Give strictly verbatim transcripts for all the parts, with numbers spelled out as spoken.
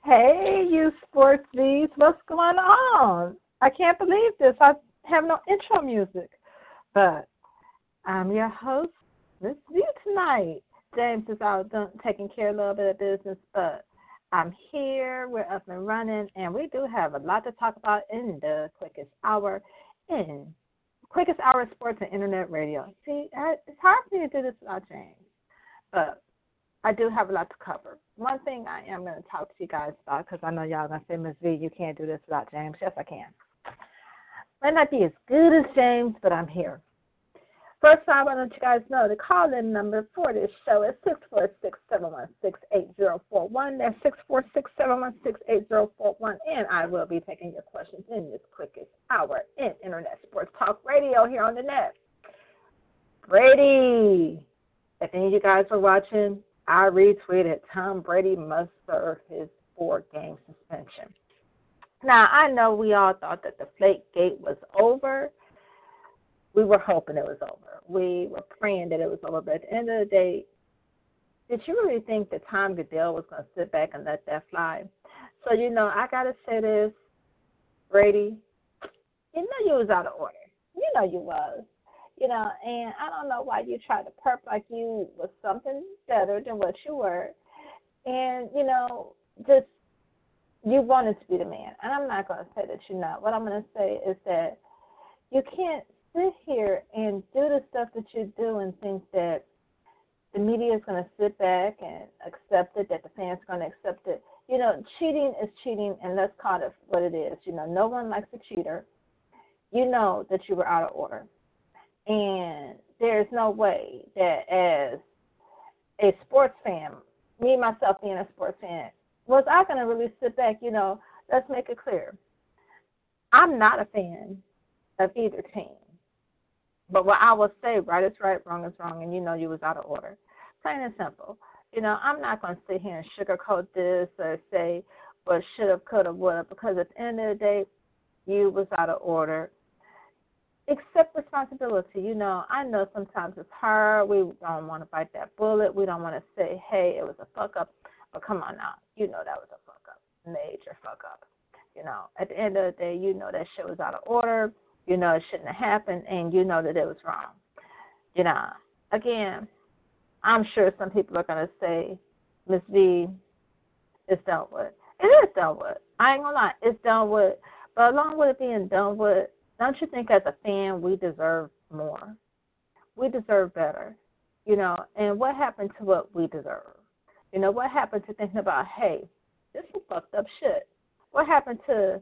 Hey, you sports bees, what's going on? I can't believe this. I have no intro music, but I'm your host, Miss V tonight. James is out done, taking care of a little bit of business, but I'm here. We're up and running, and we do have a lot to talk about in the quickest hour in quickest hour of sports and internet radio. See, it's hard for me to do this without James, but I do have a lot to cover. One thing I am going to talk to you guys about, because I know y'all going to say, Miss V, you can't do this without James. Yes, I can. Might not be as good as James, but I'm here. First, I want to let you guys know the call-in number for this show is six four six, seven one six, eight zero four one. That's six four six, seven one six, eight zero four one, and I will be taking your questions in this quickest hour in Internet Sports Talk Radio here on the net. Brady, if any of you guys were watching, I retweeted Tom Brady must serve his four-game suspension. Now, I know we all thought that the Flakegate was over. We were hoping it was over. We were praying that it was over. But at the end of the day, did you really think that Tom Goodell was going to sit back and let that fly? So, you know, I got to say this, Brady, you know you was out of order. You know you was. You know, and I don't know why you tried to perp like you was something better than what you were. And, you know, just you wanted to be the man. And I'm not going to say that you're not. What I'm going to say is that you can't sit here and do the stuff that you do and think that the media is going to sit back and accept it, that the fans are going to accept it. You know, cheating is cheating, and let's call it what it is. You know, no one likes a cheater. You know that you were out of order. And there's no way that as a sports fan, me, myself being a sports fan, was I going to really sit back? You know, let's make it clear. I'm not a fan of either team. But what I will say, right is right, wrong is wrong, and you know you was out of order. Plain and simple. You know, I'm not going to sit here and sugarcoat this or say, well, should have, could have, would have, because at the end of the day, you was out of order. Accept responsibility. You know, I know sometimes it's hard. We don't want to bite that bullet. We don't want to say, hey, it was a fuck up. But come on now. You know that was a fuck up. Major fuck up. You know, at the end of the day, you know that shit was out of order. You know it shouldn't have happened, and you know that it was wrong. You know, again, I'm sure some people are going to say, Miss V, it's done with. It is done with. I ain't going to lie. It's done with. But along with it being done with, don't you think as a fan we deserve more? We deserve better. You know, and what happened to what we deserve? You know, what happened to thinking about, hey, this is fucked up shit? What happened to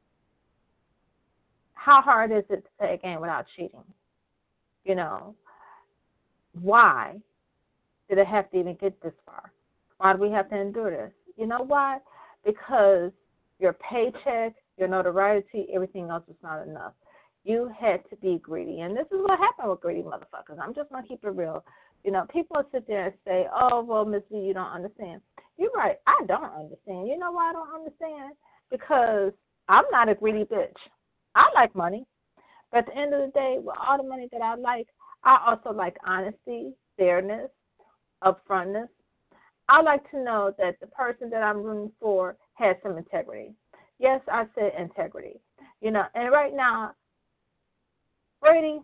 how hard is it to play a game without cheating? You know, why did it have to even get this far? Why do we have to endure this? You know why? Because your paycheck, your notoriety, everything else is not enough. You had to be greedy. And this is what happened with greedy motherfuckers. I'm just going to keep it real. You know, people sit there and say, oh, well, Miss V, you don't understand. You're right. I don't understand. You know why I don't understand? Because I'm not a greedy bitch. I like money. But at the end of the day, with all the money that I like, I also like honesty, fairness, upfrontness. I like to know that the person that I'm rooting for has some integrity. Yes, I said integrity. You know, and right now, Brady,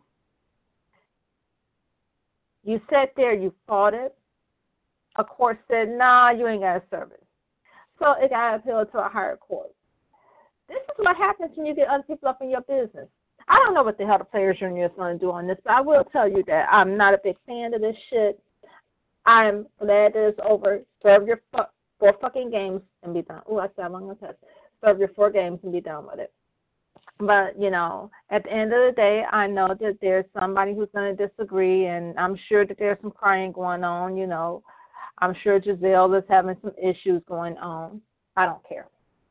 you sat there, you fought it. A court said, nah, you ain't got a service. So it got appealed to a higher court. This is what happens when you get other people up in your business. I don't know what the hell the Players Union is going to do on this, but I will tell you that I'm not a big fan of this shit. I'm glad that it's over. Serve your fu- four fucking games and be done. Oh, I said I'm going to test. Serve your four games and be done with it. But, you know, at the end of the day, I know that there's somebody who's going to disagree, and I'm sure that there's some crying going on, you know. I'm sure Giselle is having some issues going on. I don't care.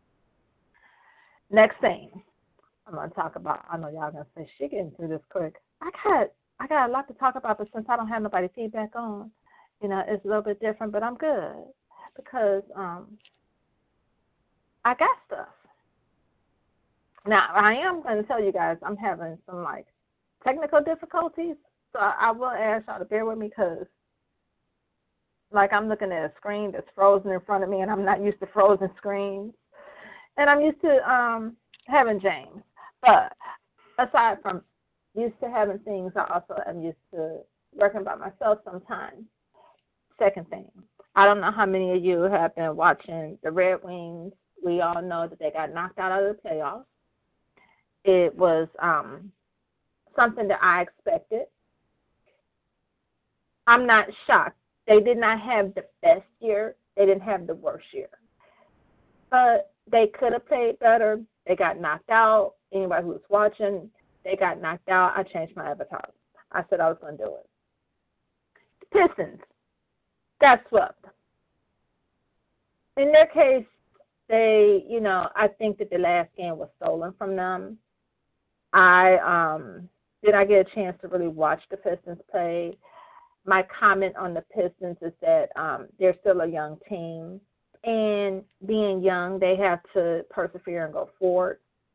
Next thing I'm going to talk about, I know y'all going to say, she getting through this quick. I got I got a lot to talk about, but since I don't have nobody feedback on, you know, it's a little bit different, but I'm good because um, I got stuff. Now, I am going to tell you guys I'm having some, like, technical difficulties, so I, I will ask y'all to bear with me because Like I'm looking at a screen that's frozen in front of me, and I'm not used to frozen screens. And I'm used to um, having James. But aside from used to having things, I also am used to working by myself sometimes. Second thing, I don't know how many of you have been watching the Red Wings. We all know that they got knocked out of the playoffs. It was um, something that I expected. I'm not shocked. They did not have the best year. They didn't have the worst year. But they could have played better. They got knocked out. Anybody who's watching, they got knocked out. I changed my avatar. I said I was going to do it. The Pistons got swept. In their case, they, you know, I think that the last game was stolen from them. I um, did I get a chance to really watch the Pistons play. My comment on the Pistons is that um, they're still a young team. And being young, they have to persevere and go forward.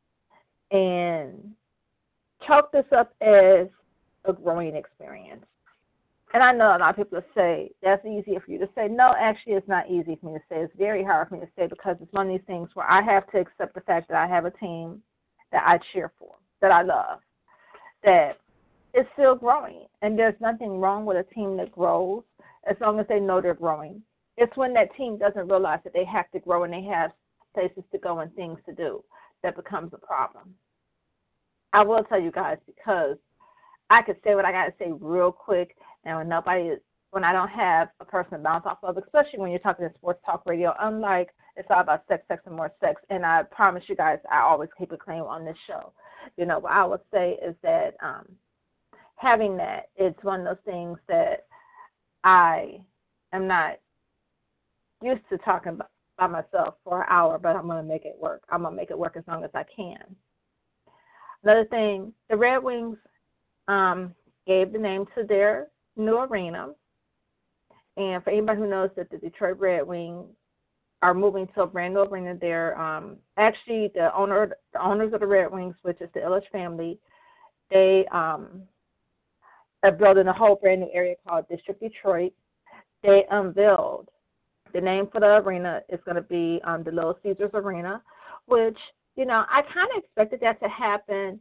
And chalk this up as a growing experience. And I know a lot of people say, that's easier for you to say. No, actually, it's not easy for me to say. It's very hard for me to say because it's one of these things where I have to accept the fact that I have a team that I cheer for, that I love, that is still growing. And there's nothing wrong with a team that grows as long as they know they're growing. It's when that team doesn't realize that they have to grow and they have places to go and things to do that becomes a problem. I will tell you guys because I could say what I got to say real quick, and when nobody is, when I don't have a person to bounce off of, especially when you're talking to sports talk radio, unlike it's all about sex, sex, and more sex, and I promise you guys I always keep a claim on this show. You know, what I would say is that um, having that, it's one of those things that I am not used to talking by myself for an hour, but I'm going to make it work. I'm going to make it work as long as I can. Another thing, the Red Wings um, gave the name to their new arena. And for anybody who knows that the Detroit Red Wings are moving to a brand new arena, they're um, actually the owner, the owners of the Red Wings, which is the Ilitch family, they um, are building a whole brand new area called District Detroit. They unveiled the name for the arena is going to be um, the Little Caesars Arena, which, you know, I kind of expected that to happen,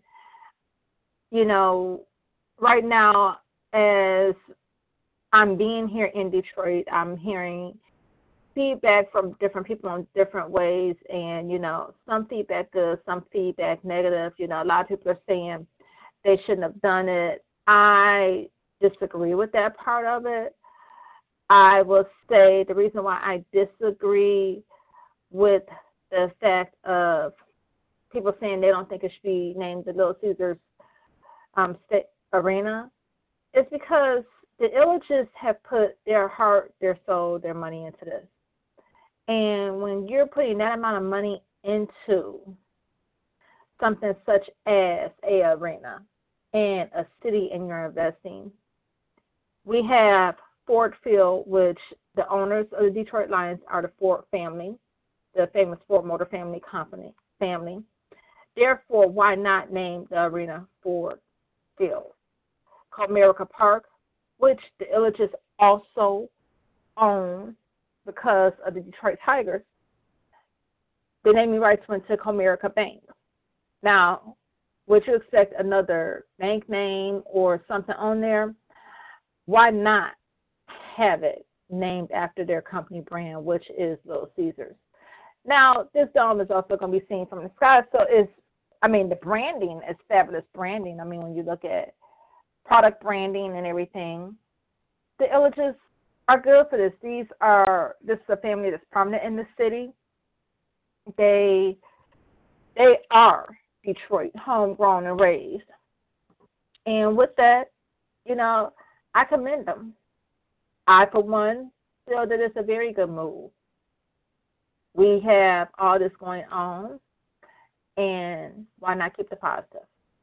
you know, right now as I'm being here in Detroit, I'm hearing feedback from different people in different ways, and, you know, some feedback good, some feedback negative. You know, a lot of people are saying they shouldn't have done it. I disagree with that part of it. I will say the reason why I disagree with the fact of people saying they don't think it should be named the Little Caesars um, State Arena is because the Ilitches have put their heart, their soul, their money into this. And when you're putting that amount of money into something such as a arena and a city and you're investing, we have Ford Field, which the owners of the Detroit Lions are the Ford family, the famous Ford Motor Family Company family. Therefore, why not name the arena Ford Field? Comerica Park, which the Ilitches also own because of the Detroit Tigers, the naming rights went to Comerica Bank. Now, would you expect another bank name or something on there? Why not have it named after their company brand, which is Little Caesars? Now, this dome is also going to be seen from the sky, so it's, I mean, the branding is fabulous branding. I mean, when you look at product branding and everything, the Ilitches are good for this. These are, this is a family that's prominent in the city. They, they are Detroit, homegrown and raised. And with that, you know, I commend them. I, for one, feel that it's a very good move. We have all this going on, and why not keep the positive?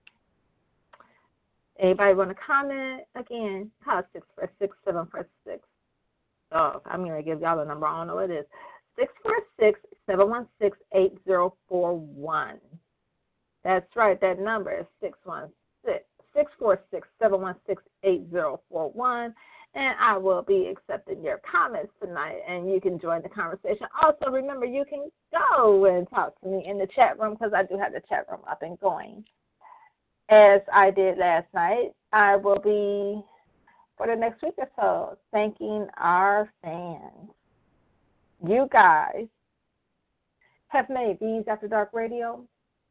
Anybody want to comment? Again, call six four six, seven four six. Oh, I'm going to give y'all a number. I don't know what it is. six four six, seven one six, eight zero four one. That's right. That number is six one six, six four six, seven one six, eight zero four one. And I will be accepting your comments tonight, and you can join the conversation. Also, remember, you can go and talk to me in the chat room because I do have the chat room up and going. As I did last night, I will be, for the next week or so, thanking our fans. You guys have made V's After Dark Radio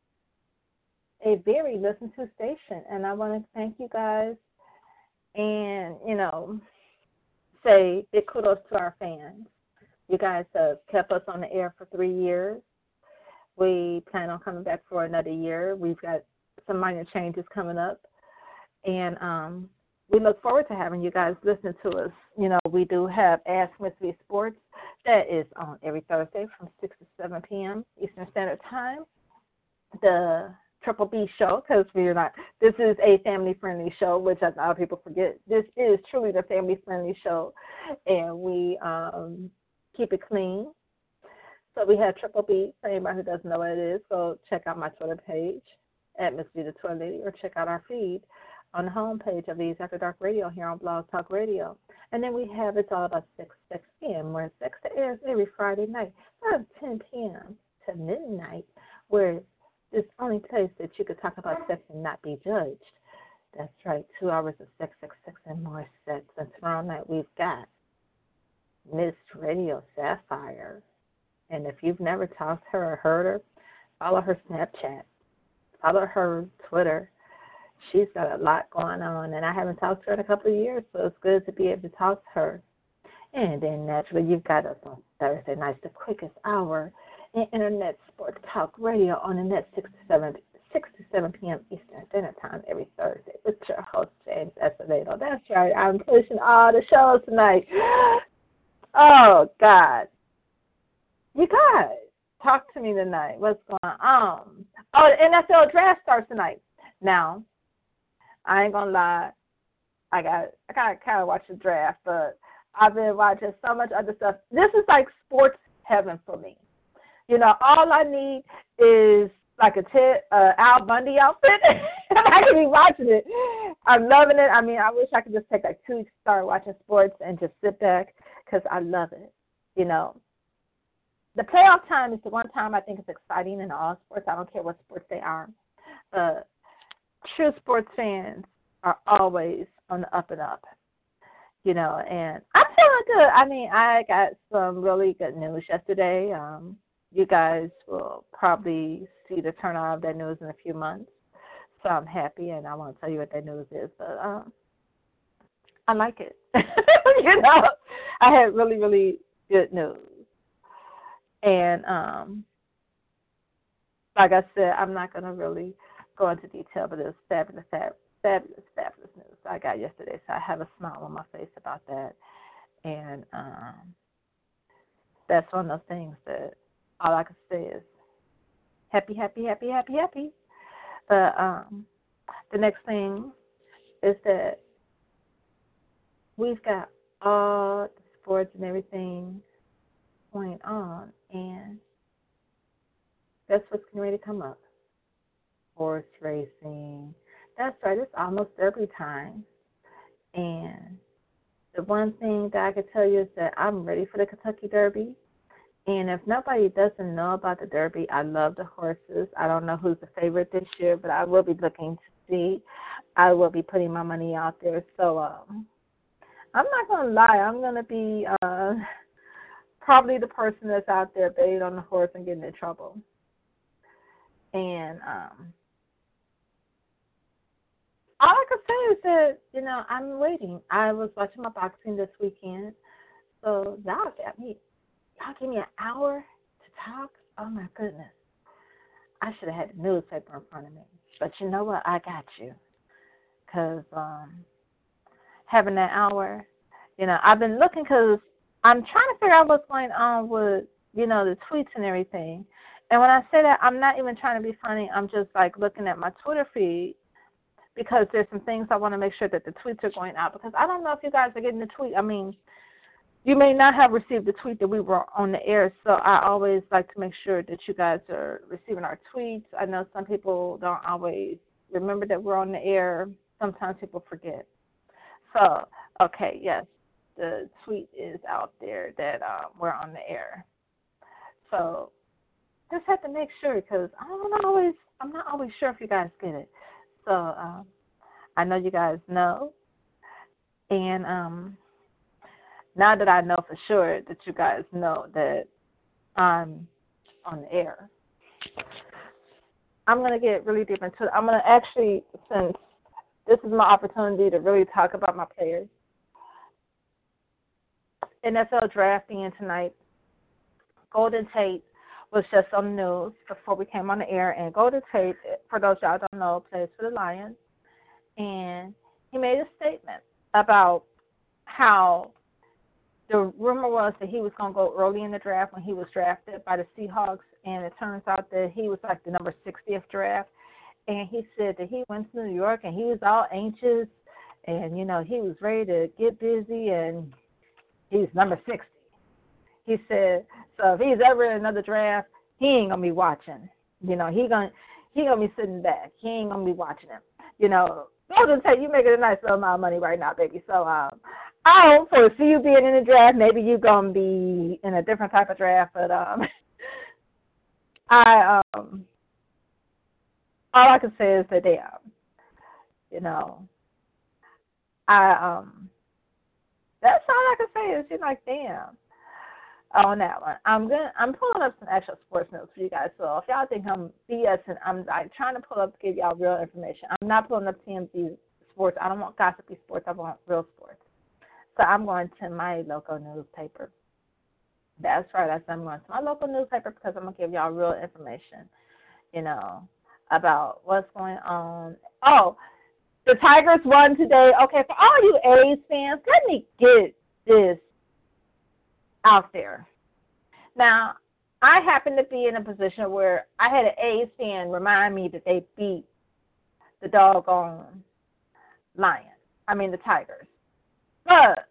a very listened to station, and I want to thank you guys and, you know, say big kudos to our fans. You guys have kept us on the air for three years. We plan on coming back for another year. We've got some minor changes coming up, and um, we look forward to having you guys listen to us. You know, we do have Ask Miss V Sports. That is on every Thursday from six to seven p.m. Eastern Standard Time. The Triple B show, because we're not, this is a family-friendly show, which a lot of people forget. This is truly the family-friendly show, and we um, keep it clean. So we have Triple B. For anybody who doesn't know what it is, go check out my Twitter page at Miss V the Toy Lady, or check out our feed on the homepage of V's After Dark Radio here on Blog Talk Radio. And then we have It's All About Sex, Sex p.m., where sex airs every Friday night from ten p.m. to midnight, where it's the only place that you could talk about sex and not be judged. That's right, two hours of sex, sex, sex, and more sex. And tomorrow night we've got Miss Radio Sapphire. And if you've never talked to her or heard her, follow her Snapchat, follow her Twitter. She's got a lot going on, and I haven't talked to her in a couple of years, so it's good to be able to talk to her. And then naturally, you've got us on Thursday nights, the quickest hour in Internet Sports Talk Radio on the net, six to seven p.m. Eastern Standard Time every Thursday with your host, James Acevedo. That's right, I'm pushing all the shows tonight. Oh, God. You guys, talk to me tonight. What's going on? Oh, the N F L draft starts tonight. Now, I ain't gonna lie, I got I got to kind of watch the draft, but I've been watching so much other stuff. This is like sports heaven for me. You know, all I need is like a Ted, uh, Al Bundy outfit, and I can be watching it. I'm loving it. I mean, I wish I could just take like two weeks to start watching sports and just sit back because I love it. You know, the playoff time is the one time I think is exciting in all sports. I don't care what sports they are. Uh, true sports fans are always on the up and up. You know, and I'm feeling good. I mean, I got some really good news yesterday. Um, you guys will probably see the turnout of that news in a few months. So I'm happy, and I won't tell you what that news is, but um, I like it. You know, I had really, really good news. And um, like I said, I'm not going to really go into detail, but it was fabulous, fabulous. Fabulous, fabulous news I got yesterday, so I have a smile on my face about that. And um, that's one of those things that all I can say is happy, happy, happy, happy, happy. But um, the next thing is that we've got all the sports and everything going on, and that's what's getting ready to come up. Horse racing. That's right, it's almost Derby time. And the one thing that I can tell you is that I'm ready for the Kentucky Derby. And if nobody doesn't know about the Derby, I love the horses. I don't know who's the favorite this year, but I will be looking to see. I will be putting my money out there. So um, I'm not going to lie. I'm going to be uh, probably the person that's out there betting on the horse and getting in trouble. And um all I can say is that, you know, I'm waiting. I was watching my boxing this weekend, so y'all got me. Y'all give me an hour to talk? Oh, my goodness. I should have had the newspaper in front of me. But you know what? I got you. Because um, having that hour, you know, I've been looking because I'm trying to figure out what's going on with, you know, the tweets and everything. And when I say that, I'm not even trying to be funny. I'm just, like, looking at my Twitter feed, because there's some things I want to make sure that the tweets are going out, because I don't know if you guys are getting the tweet. I mean, you may not have received the tweet that we were on the air, so I always like to make sure that you guys are receiving our tweets. I know some people don't always remember that we're on the air. Sometimes people forget. So Okay, yes, the tweet is out there that um, we're on the air. So just have to make sure because I don't always, I'm not always sure if you guys get it. So um, I know you guys know, and um, now that I know for sure that you guys know that I'm on the air, I'm gonna get really deep into it. I'm gonna actually, since this is my opportunity to really talk about my players. N F L draft being tonight. Golden Tate was just on the news before we came on the air, and Golden Tate, for those y'all don't know, plays for the Lions, and he made a statement about how the rumor was that he was going to go early in the draft when he was drafted by the Seahawks, and it turns out that he was like the number sixtieth draft, and he said that he went to New York and he was all anxious, and, you know, he was ready to get busy, and he's number sixty. He said, so if he's ever in another draft, he ain't gonna be watching. You know, he gonna he gonna be sitting back. He ain't gonna be watching him. You know, Golden Tate, you making a nice little amount of money right now, baby. So um, I don't foresee you being in the draft. Maybe you gonna be in a different type of draft, but um, I um, all I can say is that they um, you know, I um, that's all I can say is you're like, damn. On that one, I'm gonna I'm pulling up some actual sports notes for you guys. So if y'all think I'm BSing, I'm like trying to pull up to give y'all real information. I'm not pulling up T M Z sports. I don't want gossipy sports. I want real sports. So I'm going to my local newspaper. That's right. I said I'm going to my local newspaper because I'm gonna give y'all real information. You know about what's going on. Oh, the Tigers won today. Okay, for all you A's fans, let me get this out there. Now, I happen to be in a position where I had an A's fan remind me that they beat the doggone Lions. I mean, the Tigers. But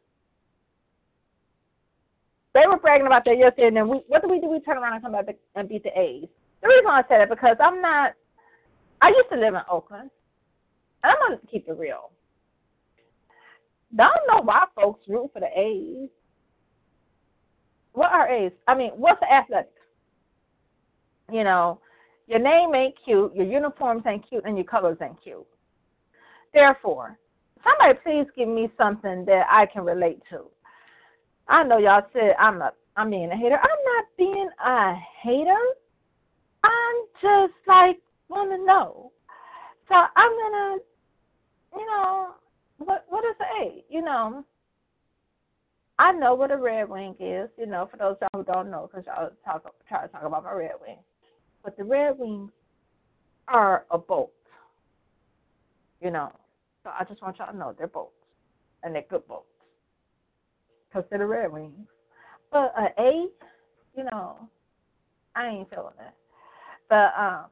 they were bragging about that yesterday, and then we, what do we do? We turn around and come back and beat the A's. The reason I said it because I'm not, I used to live in Oakland, and I'm going to keep it real. Don't know why folks root for the A's. What are A's? I mean, what's the athletics? You know, your name ain't cute, your uniforms ain't cute, and your colors ain't cute. Therefore, somebody please give me something that I can relate to. I know y'all said I'm not, I'm being a hater. I'm not being a hater. I'm just like want to know. So I'm gonna, you know, what what is the A? You know. I know what a Red Wing is, you know, for those y'all who don't know, because y'all talk, try to talk about my Red Wings. But the Red Wings are a boat, you know. So I just want y'all to know they're boats, and they're good boats, because they're the Red Wings. But an A, you know, I ain't feeling it. But um,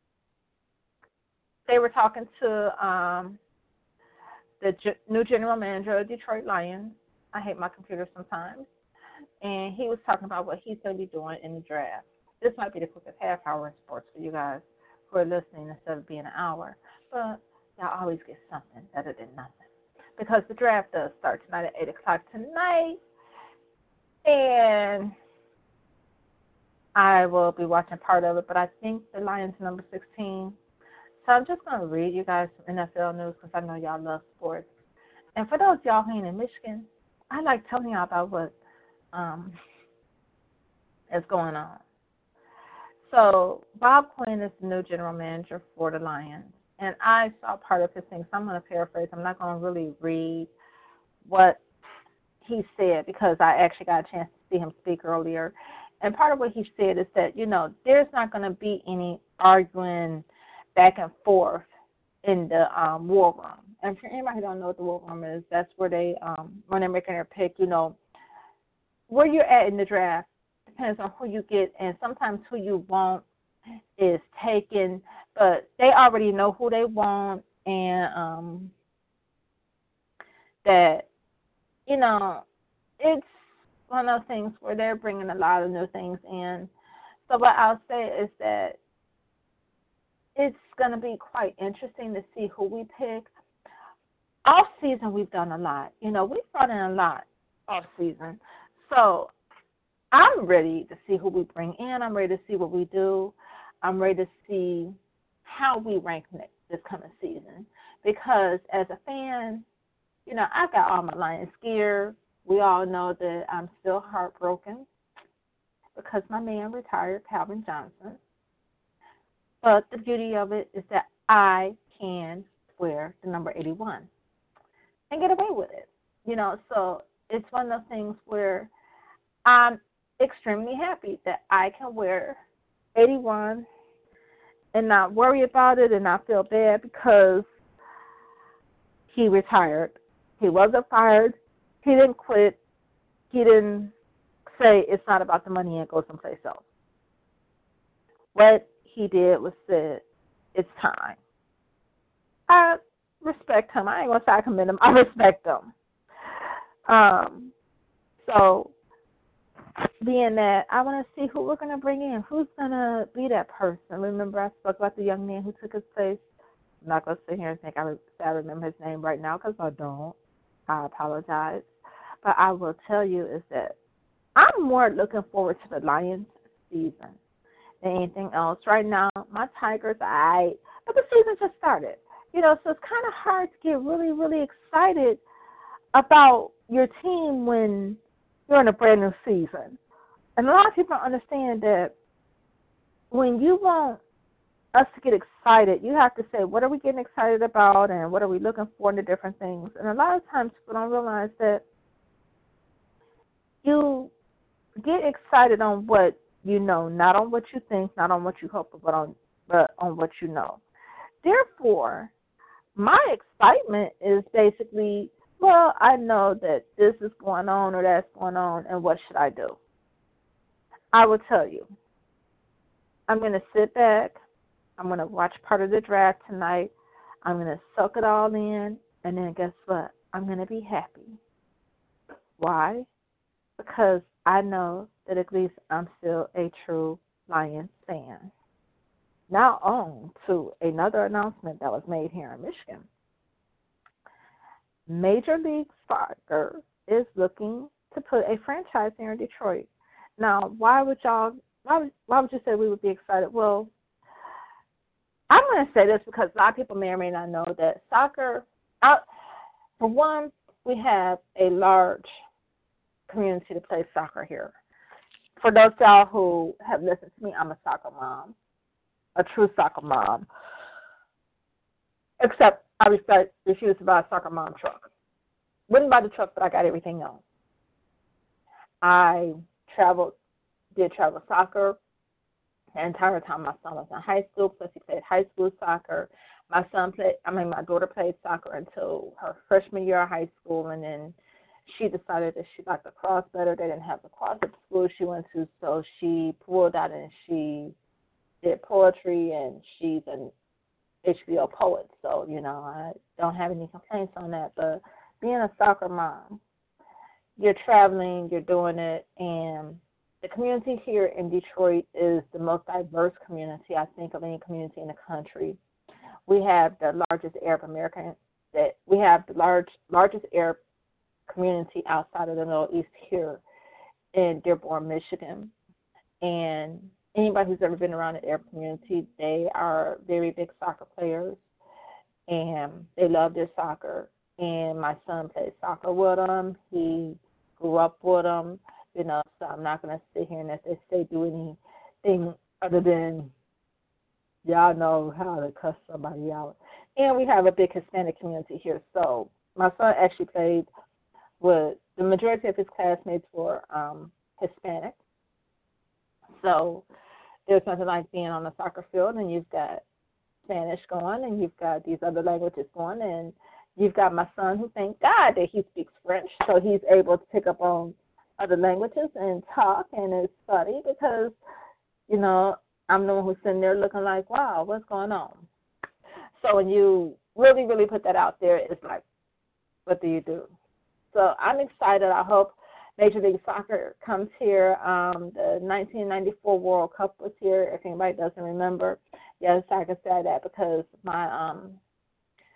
they were talking to um, the g- new general manager of Detroit Lions. I hate my computer sometimes. And he was talking about what he's going to be doing in the draft. This might be the quickest half hour in sports for you guys who are listening instead of being an hour. But y'all always get something better than nothing. Because the draft does start tonight at eight o'clock tonight. And I will be watching part of it. But I think the Lions are number sixteen. So I'm just going to read you guys some N F L news because I know y'all love sports. And for those y'all who ain't in Michigan, I like telling y'all about what um, is going on. So Bob Quinn is the new general manager for the Lions, and I saw part of his thing, so I'm going to paraphrase. I'm not going to really read what he said because I actually got a chance to see him speak earlier. And part of what he said is that, you know, there's not going to be any arguing back and forth in the um, war room. And for anybody who don't know what the war room is, that's where they, um, when they're making their pick, you know, where you're at in the draft depends on who you get, and sometimes who you want is taken, but they already know who they want, and um, that, you know, it's one of those things where they're bringing a lot of new things in. So what I'll say is that it's going to be quite interesting to see who we pick. off season, we've done a lot. You know, we've brought in a lot off season. So I'm ready to see who we bring in. I'm ready to see what we do. I'm ready to see how we rank next, this coming season. Because as a fan, you know, I got all my Lions gear. We all know that I'm still heartbroken because my man retired, Calvin Johnson. But the beauty of it is that I can wear the number eighty-one and get away with it. You know, so it's one of those things where I'm extremely happy that I can wear eighty-one and not worry about it and not feel bad because he retired. He wasn't fired. He didn't quit. He didn't say it's not about the money and go someplace else. What he did was said, it's time. I respect him. I ain't going to say I commend him. I respect him. Um, so, being that, I want to see who we're going to bring in. Who's going to be that person? Remember, I spoke about the young man who took his place. I'm not going to sit here and think I, I remember his name right now because I don't. I apologize. But I will tell you is that I'm more looking forward to the Lions season than anything else. Right now, my Tigers are all right, but the season just started. You know, so it's kind of hard to get really, really excited about your team when you're in a brand new season. And a lot of people don't understand that when you want us to get excited, you have to say, what are we getting excited about and what are we looking for in the different things? And a lot of times people don't realize that you get excited on what you know, not on what you think, not on what you hope, but on, but on what you know. Therefore, my excitement is basically, well, I know that this is going on or that's going on, and what should I do? I will tell you, I'm going to sit back. I'm going to watch part of the draft tonight. I'm going to soak it all in, and then guess what? I'm going to be happy. Why? Because I know that at least I'm still a true Lions fan. Now on to another announcement that was made here in Michigan. Major League Soccer is looking to put a franchise here in Detroit. Now, why would y'all, why would, why would you say we would be excited? Well, I'm going to say this because a lot of people may or may not know that soccer, uh, for one, we have a large community to play soccer here. For those y'all who have listened to me, I'm a soccer mom, a true soccer mom. Except I refuse to buy a soccer mom truck. Wouldn't buy the truck, but I got everything else. I traveled, did travel soccer the entire time my son was in high school, plus he played high school soccer. My son played, I mean, my daughter played soccer until her freshman year of high school, and then she decided that she liked lacrosse better. They didn't have lacrosse at the school she went to, so she pulled out and she did poetry, and she's an H B O poet. So, you know, I don't have any complaints on that. But being a soccer mom, you're traveling, you're doing it, and the community here in Detroit is the most diverse community, I think, of any community in the country. We have the largest Arab American, that we have the large largest Arab community outside of the Middle East here in Dearborn, Michigan. And anybody who's ever been around the Arab community, they are very big soccer players, and they love their soccer. And my son plays soccer with them. He grew up with them. You know, so I'm not going to sit here and, as they say, do anything other than y'all know how to cuss somebody out. And we have a big Hispanic community here. So my son actually played with, the majority of his classmates were um, Hispanic. So there's nothing like being on a soccer field and you've got Spanish going and you've got these other languages going, and you've got my son who, thank God, that he speaks French, so he's able to pick up on other languages and talk, and it's funny because, you know, I'm the one who's sitting there looking like, wow, what's going on? So when you really, really put that out there, it's like, what do you do? So I'm excited. I hope Major League Soccer comes here. Um, the nineteen ninety-four World Cup was here, if anybody doesn't remember. Yes, I can say that because my um,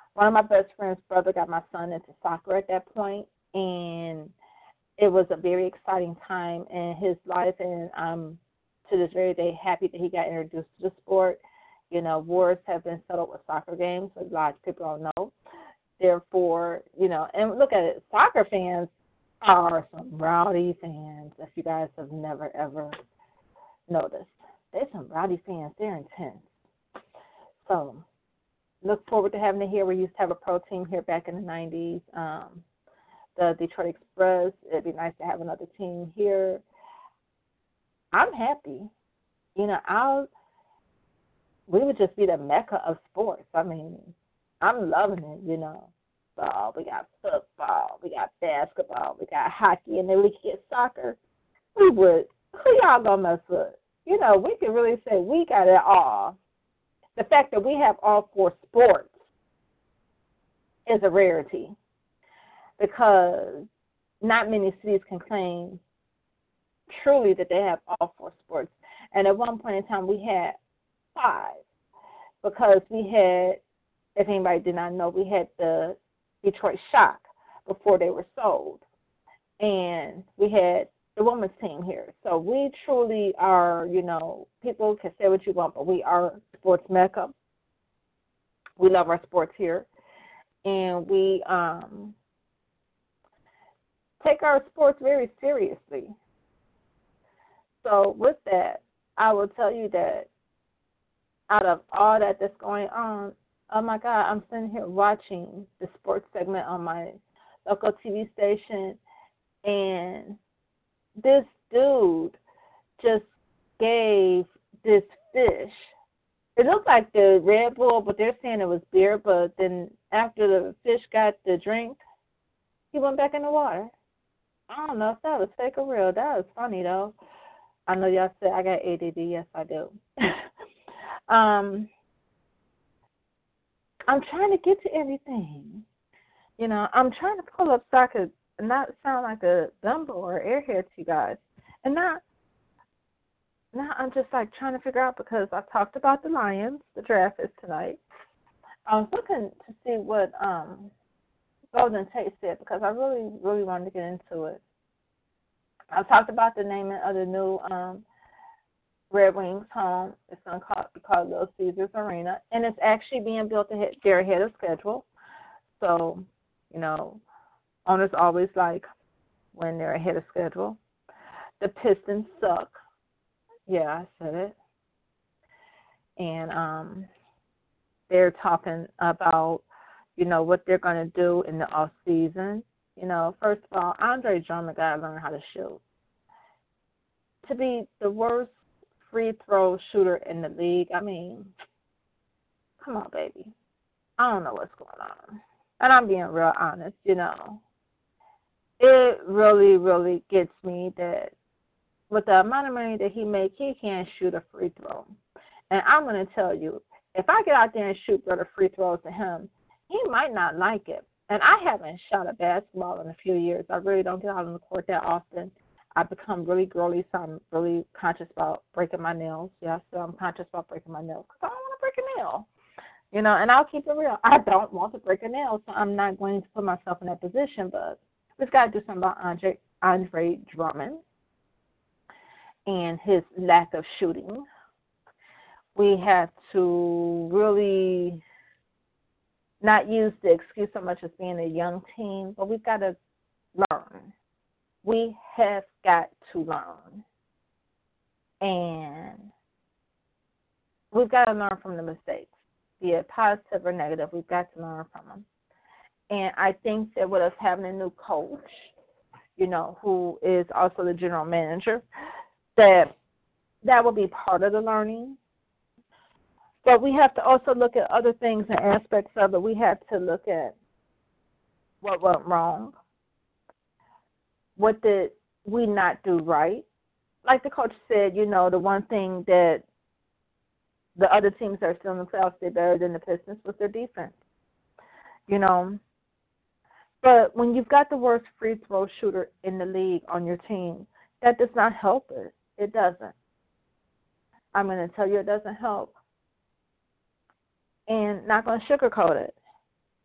One of my best friend's brother got my son into soccer at that point, and it was a very exciting time in his life, and I'm to this very day happy that he got introduced to the sport. You know, wars have been settled with soccer games, a lot of people don't know. Therefore, you know, and look at it, soccer fans are some rowdy fans, if you guys have never, ever noticed. They're some rowdy fans. They're intense. So look forward to having it here. We used to have a pro team here back in the nineties, um, the Detroit Express. It'd be nice to have another team here. I'm happy. You know, I'll, we would just be the mecca of sports. I mean, I'm loving it, you know. Ball, we got football, we got basketball, we got hockey, and then we could get soccer. We would, who y'all gonna mess with? You know, we could really say we got it all. The fact that we have all four sports is a rarity because not many cities can claim truly that they have all four sports. And at one point in time, we had five because we had, if anybody did not know, we had the Detroit Shock before they were sold. And we had the women's team here. So we truly are, you know, people can say what you want, but we are sports mecca. We love our sports here. And we um, take our sports very seriously. So with that, I will tell you that out of all that that's going on, oh my God, I'm sitting here watching the sports segment on my local T V station, and this dude just gave this fish. It looked like the Red Bull, but they're saying it was beer, but then after the fish got the drink, he went back in the water. I don't know if that was fake or real. That was funny, though. I know y'all said I got A D D. Yes, I do. um, I'm trying to get to everything. You know, I'm trying to pull up so I could not sound like a Dumbo or airhead to you guys. And not, now I'm just like trying to figure out because I talked about the Lions. The draft is tonight. I was looking to see what um, Golden Tate said because I really, really wanted to get into it. I talked about the naming of the new um, Red Wings home. It's going to be called Little Caesars Arena, and it's actually being built ahead. They're ahead of schedule. So, you know, owners always like when they're ahead of schedule. The Pistons suck. Yeah, I said it. And um, they're talking about, you know, what they're going to do in the off season. You know, first of all, Andre Drummond got to learn how to shoot. To be the worst free throw shooter in the league, I mean, come on, baby. I don't know what's going on. And I'm being real honest, you know. It really, really gets me that with the amount of money that he makes, he can't shoot a free throw. And I'm going to tell you, if I get out there and shoot better free throws to him, he might not like it. And I haven't shot a basketball in a few years. I really don't get out on the court that often. I've become really girly, so I'm really conscious about breaking my nails. Yeah, so I'm conscious about breaking my nails because I don't want to break a nail. You know, and I'll keep it real. I don't want to break a nail, so I'm not going to put myself in that position. But we've got to do something about Andre, Andre Drummond and his lack of shooting. We have to really not use the excuse so much as being a young team, but we've got to learn. We have got to learn. And we've got to learn from the mistakes, be it positive or negative. We've got to learn from them. And I think that with us having a new coach, you know, who is also the general manager, that that will be part of the learning. But we have to also look at other things and aspects of it. We have to look at what went wrong. What did we not do right? Like the coach said, you know, the one thing that the other teams that are still in the playoffs did better than the Pistons was their defense. You know, but when you've got the worst free throw shooter in the league on your team, that does not help it. It doesn't. I'm going to tell you it doesn't help. And not going to sugarcoat it.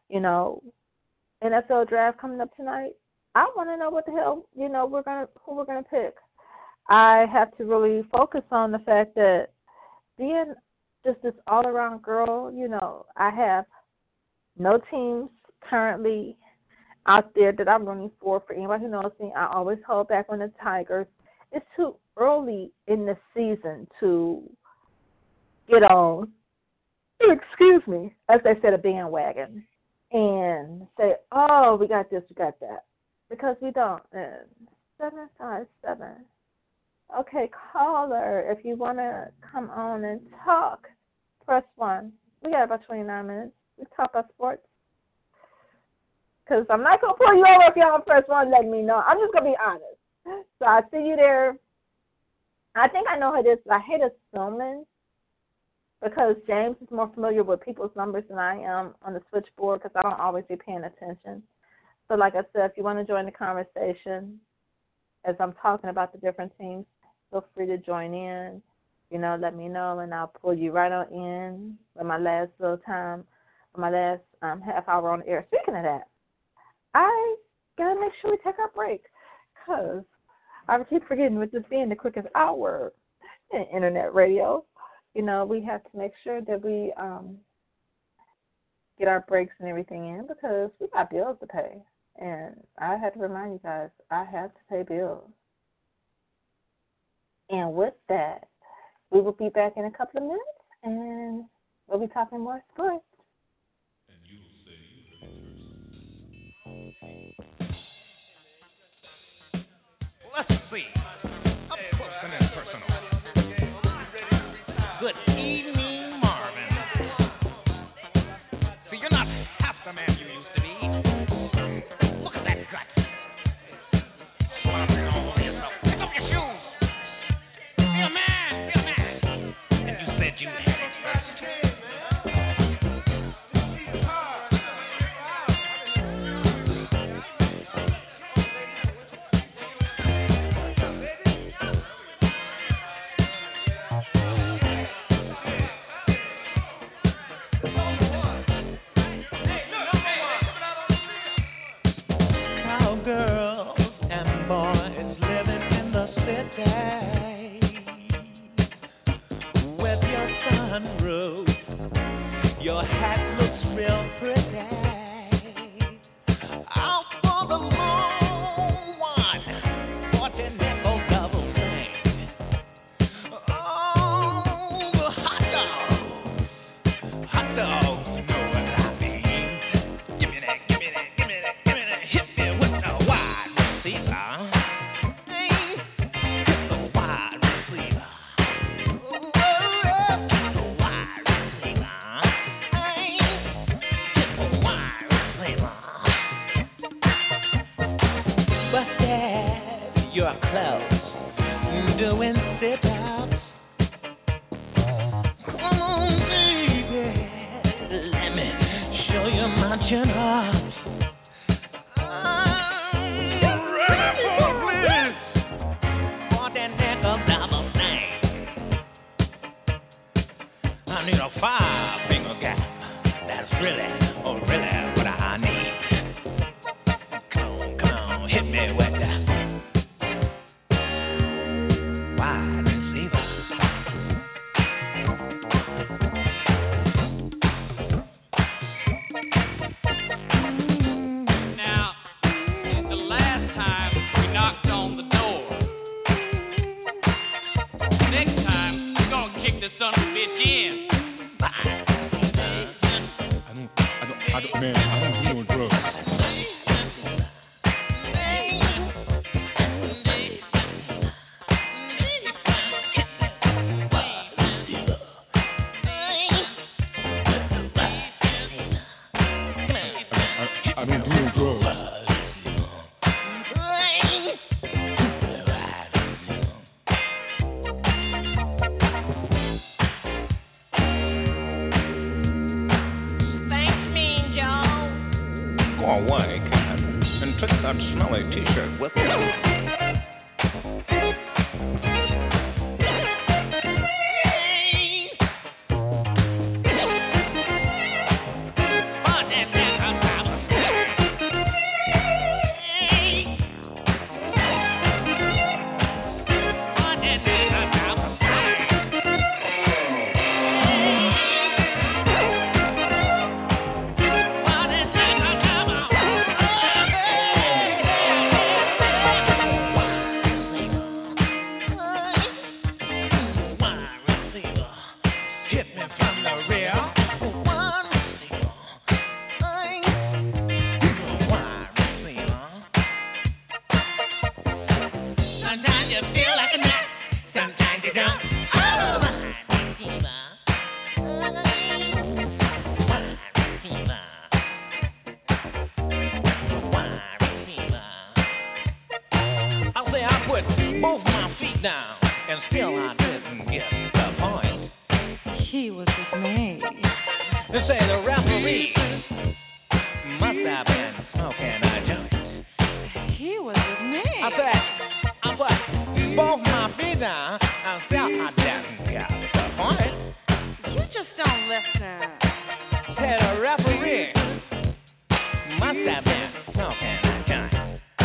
you know, N F L draft coming up tonight. I want to know what the hell, you know, we're gonna who we're gonna pick. I have to really focus on the fact that being just this all around girl, you know, I have no teams currently out there that I'm running for. For anybody who knows me, I always hold back on the Tigers. It's too early in the season to get on, excuse me, as they said, a bandwagon and say, oh, we got this, we got that. Because we don't. And seven five seven. Okay, caller, if you want to come on and talk, press one. We got about twenty-nine minutes. We talk about sports. Because I'm not going to pull you over if you don't press one, let me know. I'm just going to be honest. So I see you there. I think I know who it is, but I hate assuming because James is more familiar with people's numbers than I am on the switchboard because I don't always be paying attention. So like I said, if you want to join the conversation as I'm talking about the different teams, feel free to join in. You know, let me know, and I'll pull you right on in with my last little time, my last um, half hour on the air. Speaking of that, I got to make sure we take our break because I keep forgetting with this being the quickest hour in internet radio. You know, we have to make sure that we um, get our breaks and everything in because we got bills to pay. And I had to remind you guys, I have to pay bills. And with that, we will be back in a couple of minutes, and we'll be talking more sports. Let's see. Up close and personal. Good evening, Marvin. See, you're not half the man you used to be. Look at that gut. Come on, bring all over yourself. Pick up your shoes. Be a man. Be a man. And you said you had it first. Girls and boys living in the city with your sunroof, your hat looks real pretty. Out for the long one, forty nickel double thing. Oh, hot dogs, hot dogs. Your clothes, doing sit-ups. Come on, baby, let me show you my chin-ups. I'm ready for bliss, for that nickel double thing. I need a five-finger gap. That's really, oh really what I need. Come on, come on, hit me with that. That He was with me. They say the referee must have been smoking a joint. He was with me. I said, I put both my feet down and felt I didn't get the point. You just don't listen. Said the referee must have been smoking a joint.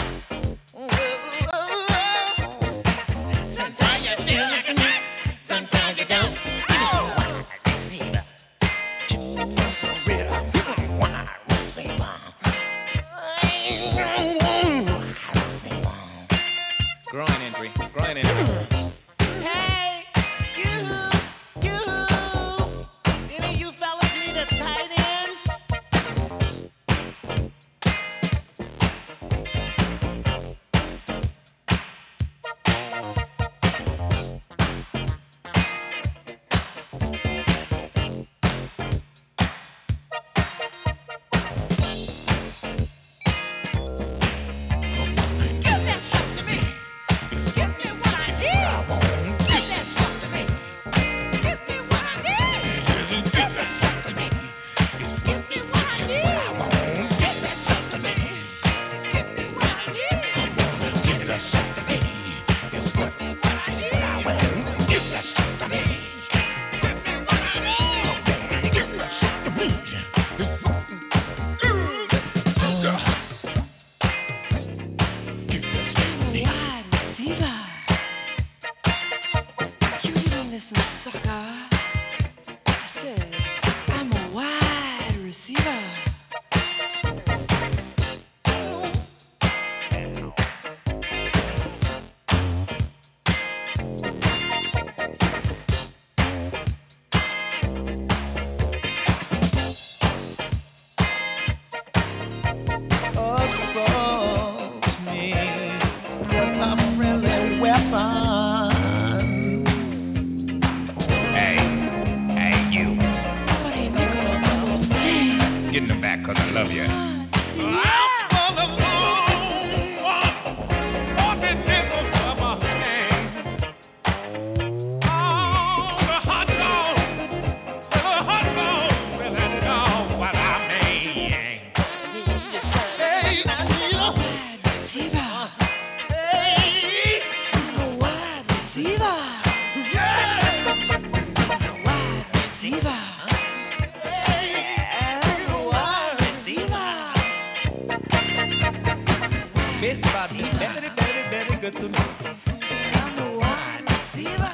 Sometimes you feel like a nut, sometimes you don't. Oh, receiver. So real. Wide receiver. Groin injury. Groin injury. Hey, you, you. Any of you fellas need a tight end? Give that shit to me. Give me what I need. Give that shit to me. Give me what I need. Give that shit to me. Give me what I need. Give that shit to me. Give me what I need. Give that shit to me. Give me what I need. Give that shit to me. Give me what I need. Give that shit to me. Wide receiver. You didn't listen, sucker. I said, I'm a wide receiver. Expose me with a friendly weapon. Hey, hey, you. Forty nickel double bang. Get in the back, cause I love you. I'm gonna move on. Forty nickels of a hang. Oh, the hot dog, the hot dog, really know what I mean. Hey, now you. Wide receiver. Hey, I'm a wide receiver. yeah. Wide receiver. I'm a wide receiver. It's about to be very, very, very good to me. I'm a wide receiver.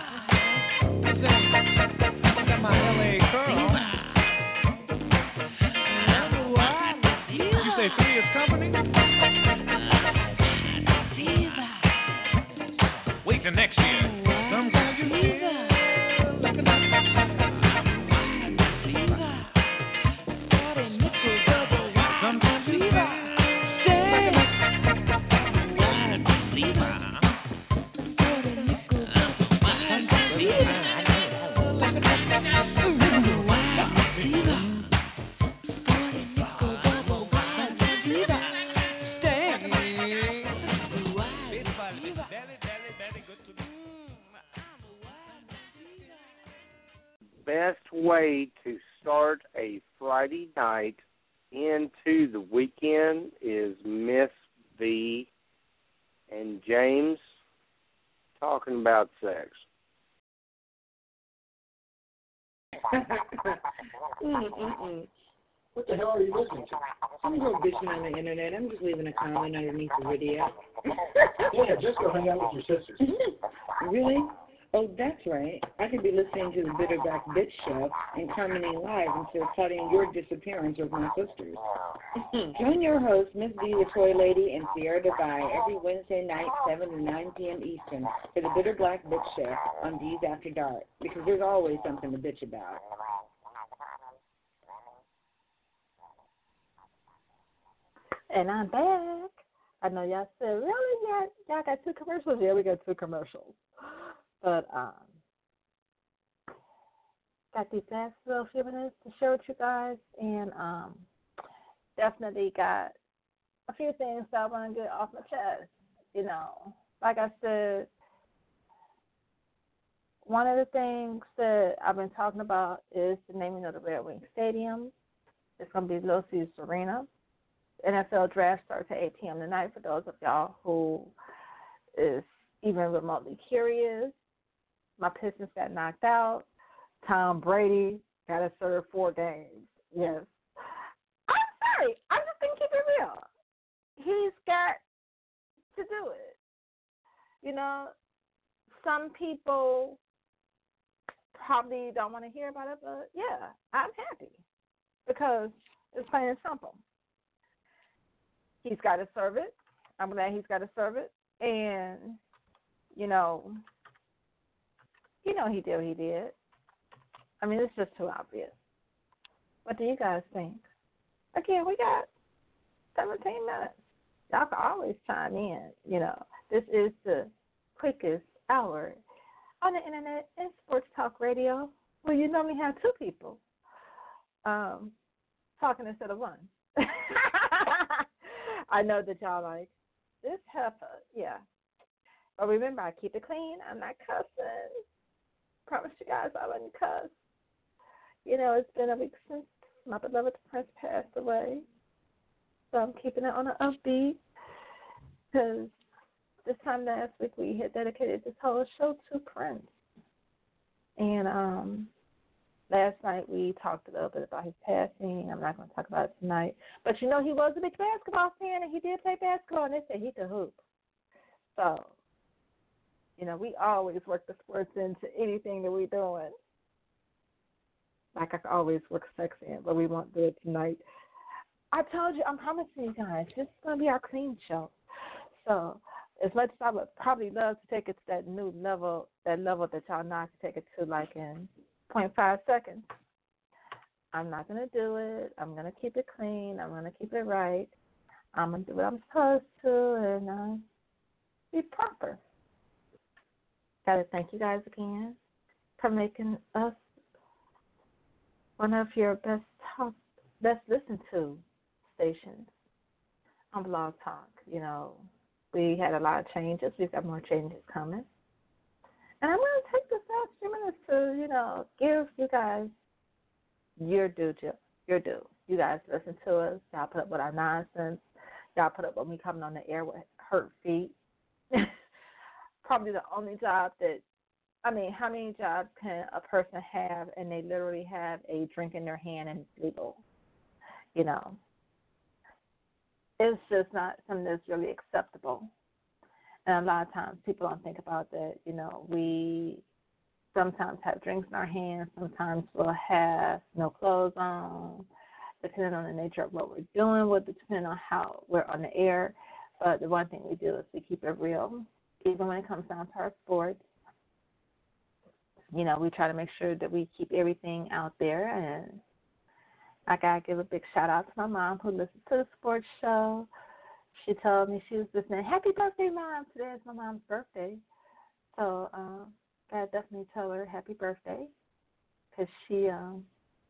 Got my L A curl. I'm a wide receiver. You say three is company? Receiver. Wait till next year. Sometimes you feel like a Receiver. Forty nickel double wide Sometimes you receiver. Wide receiver. Forty nickel double wide receiver. Wide receiver. Forty nickel double wide receiver. Stay. Wide receiver. very, very, very good to me. I'm a wide receiver. Best way to start a Friday night into the weekend is Miss V and James talking about sex. Mm-mm-mm. What the hell are you listening to? I'm going bitching on the internet. I'm just leaving a comment underneath the video. Yeah, just go hang out with your sisters. Really? Oh, that's right. I could be listening to the Bitterback Bitch Show and commenting live instead of plotting your disappearance with my sisters. Join your hosts, Miss V, the Toy Lady, and Sierra Divide every Wednesday night, seven to nine p.m. Eastern, for the Bitter Black Bitch Show on D's After Dark, because there's always something to bitch about. And I'm back. I know y'all said, really? Y'all, y'all got two commercials? Yeah, we got two commercials. But um, got these last little few minutes to share with you guys, and um, definitely got a few things that I want to get off my chest. You know, like I said, one of the things that I've been talking about is the naming of the Red Wing Stadium. It's going to be Little Caesars Arena. The N F L draft starts at eight p.m. tonight for those of y'all who is even remotely curious. My Pistons got knocked out. Tom Brady got to serve four games. Yes. I'm sorry. I'm just going to keep it real. He's got to do it. You know, some people probably don't want to hear about it, but yeah, I'm happy because it's plain and simple. He's got to serve it. I'm glad he's got to serve it. And, you know, you know he did what he did. I mean, it's just too obvious. What do you guys think? Again, we got seventeen minutes. Y'all can always chime in. You know, this is the quickest hour on the internet in Sports Talk Radio, where you normally have two people um, talking instead of one. I know that y'all like, this heifer, yeah. But remember, I keep it clean. I'm not cussing. Promise you guys I wouldn't cuss. You know, it's been a week since my beloved Prince passed away. So I'm keeping it on an upbeat because this time last week we had dedicated this whole show to Prince. And um, last night we talked a little bit about his passing. I'm not going to talk about it tonight. But, you know, he was a big basketball fan, and he did play basketball, and they said he could hoop. So, you know, we always work the sports into anything that we're doing. Like I could always work sex in, but we won't do it tonight. I told you, I'm promising you guys, this is going to be our clean show. So as much as I would probably love to take it to that new level, that level that y'all know I can take it to like in zero point five seconds, I'm not going to do it. I'm going to keep it clean. I'm going to keep it right. I'm going to do what I'm supposed to and uh, be proper. Got to thank you guys again for making us one of your best top, best listened to stations on Blog Talk. You know, we had a lot of changes. We've got more changes coming. And I'm going to take this last few minutes to, you know, give you guys your due, your due. You guys listen to us. Y'all put up with our nonsense. Y'all put up with me coming on the air with hurt feet. Probably the only job that, I mean, how many jobs can a person have and they literally have a drink in their hand and it's legal? You know, it's just not something that's really acceptable. And a lot of times people don't think about that. You know, we sometimes have drinks in our hands. Sometimes we'll have no clothes on, depending on the nature of what we're doing, with depending on how we're on the air. But the one thing we do is we keep it real, even when it comes down to our sports. You know, we try to make sure that we keep everything out there. And I got to give a big shout-out to my mom who listens to the sports show. She told me she was listening. Happy birthday, Mom. Today is my mom's birthday. So um, I got to definitely tell her happy birthday because she, um,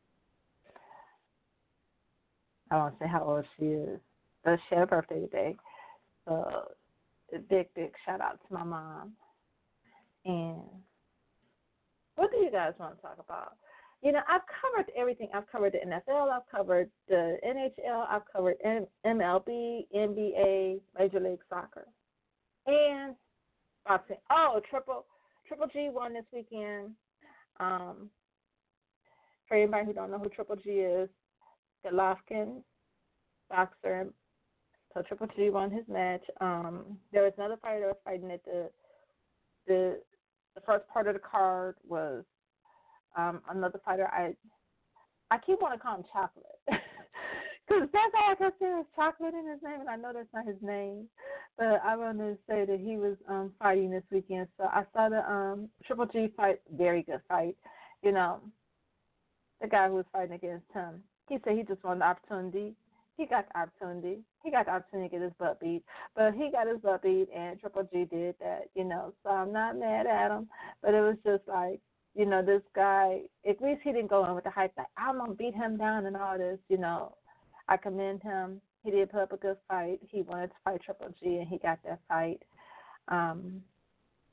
I won't say how old she is, but she had a birthday today. So a big, big shout-out to my mom. And what do you guys want to talk about? You know, I've covered everything. I've covered the N F L. I've covered the N H L. I've covered M L B, N B A, Major League Soccer, and boxing. Oh, Triple Triple G won this weekend. Um, for anybody who don't know who Triple G is, Golovkin, boxer. So Triple G won his match. Um, there was another fighter that was fighting at the the the first part of the card was um, another fighter. I I keep wanting to call him Chocolate because that's all I can say is Chocolate in his name, and I know that's not his name. But I want to say that he was um, fighting this weekend. So I saw the um, Triple G fight, very good fight. You know, the guy who was fighting against him, he said he just wanted the opportunity. He got the opportunity. He got the opportunity to get his butt beat. But he got his butt beat, and Triple G did that, you know. So I'm not mad at him. But it was just like, you know, this guy, at least he didn't go in with the hype like, I'm going to beat him down and all this, you know. I commend him. He did put up a good fight. He wanted to fight Triple G, and he got that fight. Um,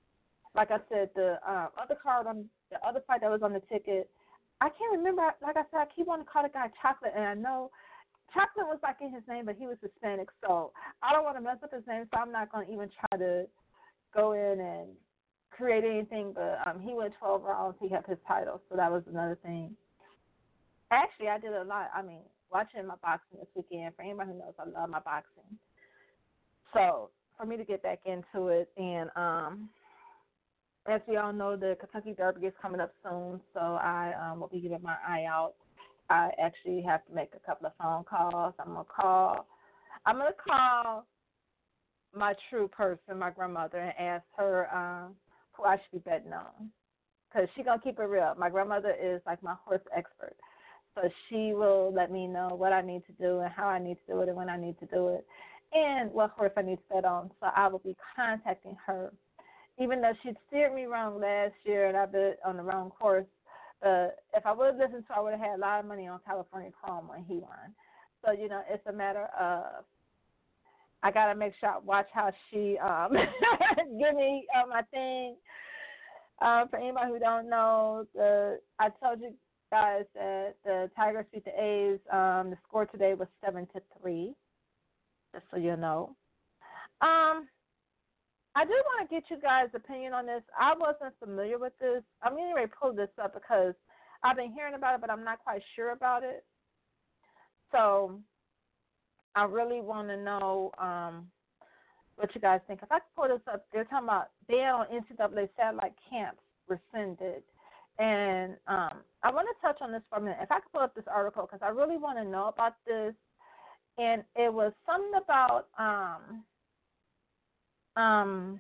like I said, the um, other card on the other fight that was on the ticket, I can't remember. Like I said, I keep wanting to call the guy Chocolate, and I know Chocolate was like in his name, but he was Hispanic, so I don't want to mess up his name, so I'm not going to even try to go in and create anything. But um, he went twelve rounds. He kept his title, so that was another thing. Actually, I did a lot. I mean, watching my boxing this weekend, for anybody who knows, I love my boxing. So for me to get back into it, and um, as we all know, the Kentucky Derby is coming up soon, so I um, will be giving my eye out. I actually have to make a couple of phone calls. I'm gonna call. I'm gonna call my true person, my grandmother, and ask her um, who I should be betting on, because she's gonna keep it real. My grandmother is like my horse expert, so she will let me know what I need to do and how I need to do it and when I need to do it, and what horse I need to bet on. So I will be contacting her. Even though she steered me wrong last year and I bet on the wrong horse, uh, if I would have listened to her, I would have had a lot of money on California Chrome when he won. So, you know, it's a matter of I got to make sure I watch how she um, give me uh, my thing. Uh, for anybody who don't know, the I told you guys that the Tigers beat the A's. Um, the score today was seven to three, just so you know. Um. I do want to get you guys' opinion on this. I wasn't familiar with this. I'm going to pull this up because I've been hearing about it, but I'm not quite sure about it. So I really want to know um, what you guys think. If I could pull this up, they're talking about ban on N C double A satellite camps rescinded. And um, I want to touch on this for a minute. If I could pull up this article, because I really want to know about this. And it was something about um, – Um,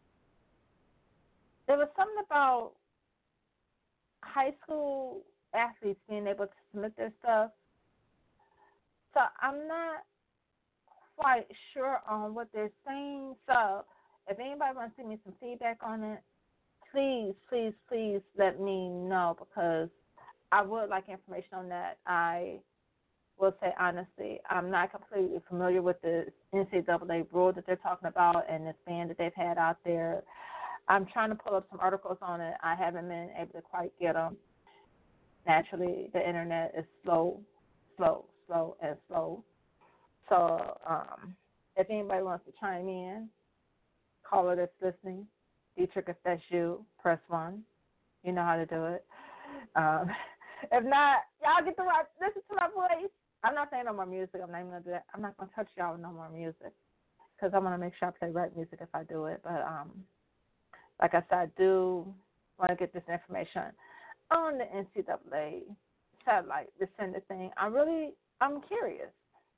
there was something about high school athletes being able to submit their stuff. So I'm not quite sure on what they're saying. So if anybody wants to give me some feedback on it, please, please, please let me know, because I would like information on that. I will say honestly, I'm not completely familiar with the N C double A rule that they're talking about and this ban that they've had out there. I'm trying to pull up some articles on it. I haven't been able to quite get them. Naturally, the internet is slow, slow, slow, and slow. So um, if anybody wants to chime in, caller that's listening, Dietrich, if that's you, press one. You know how to do it. Um, if not, y'all get to watch, listen to my voice. I'm not saying no more music. I'm not even going to do that. I'm not going to touch y'all with no more music, because I want to make sure I play right music if I do it. But um, like I said, I do want to get this information on the N C double A satellite rescinded thing. I really, I'm curious.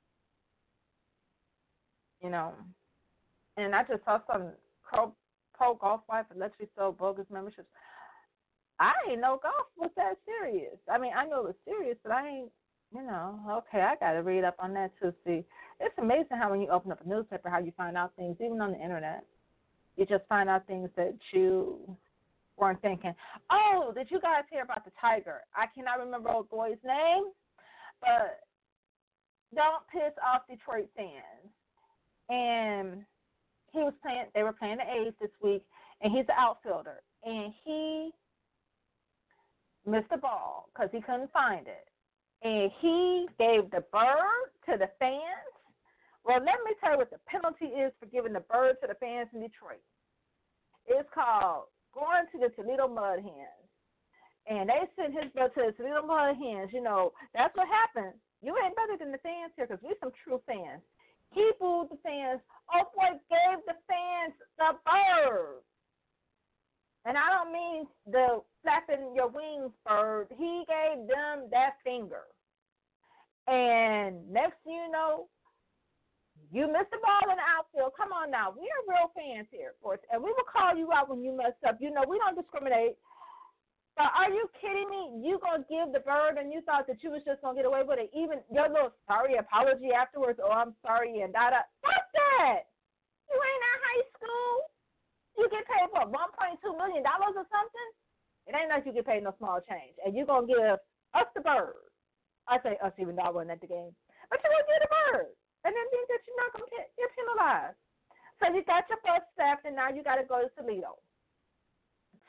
You know, and I just saw some pro, pro golf wife allegedly sold bogus memberships. I didn't know golf was that serious. I mean, I know it was serious, but I ain't, you know, okay, I got to read up on that too. See, it's amazing how when you open up a newspaper, how you find out things, even on the internet. You just find out things that you weren't thinking. Oh, did you guys hear about the tiger? I cannot remember old boy's name, but don't piss off Detroit fans. And he was playing, they were playing the A's this week, and he's an outfielder. And he missed the ball because he couldn't find it. And he gave the bird to the fans. Well, let me tell you what the penalty is for giving the bird to the fans in Detroit. It's called going to the Toledo Mud Hens. And they sent his bird to the Toledo Mud Hens. You know, that's what happened. You ain't better than the fans here, because we're some true fans. He booed the fans. Oh, boy, gave the fans the bird. And I don't mean the flapping your wings bird. He gave them that finger. And next thing you know, you missed the ball in the outfield. Come on now. We are real fans here, of course. And we will call you out when you mess up. You know, we don't discriminate. But are you kidding me? You going to give the bird and you thought that you was just going to get away with it? Even your little sorry apology afterwards, oh, I'm sorry, and da-da. Fuck that. You ain't in high school. You get paid for one point two million dollars or something? It ain't like you get paid no small change. And you're going to give us the bird. I say us even though I wasn't at the game. But you're going to give the bird. And then think that you're not going to get penalized. So you got your bus staffed, and now you got to go to Toledo.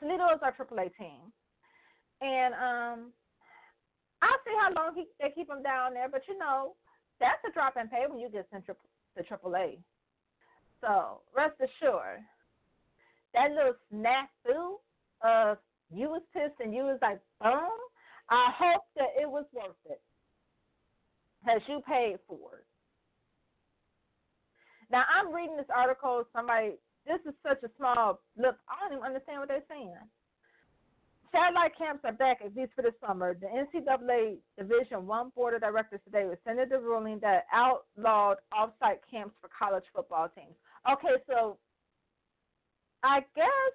Toledo is our triple A team. And um, I'll see how long he, they keep him down there. But, you know, that's a drop in pay when you get sent to triple A. So rest assured, that little snafu of you was pissed and you was like, boom, I hope that it was worth it because you paid for it. Now, I'm reading this article. Somebody, this is such a small look. I don't even understand what they're saying. Satellite camps are back, at least for the summer. The N C double A Division One Board of Directors today rescinded the ruling that outlawed off-site camps for college football teams. Okay, so I guess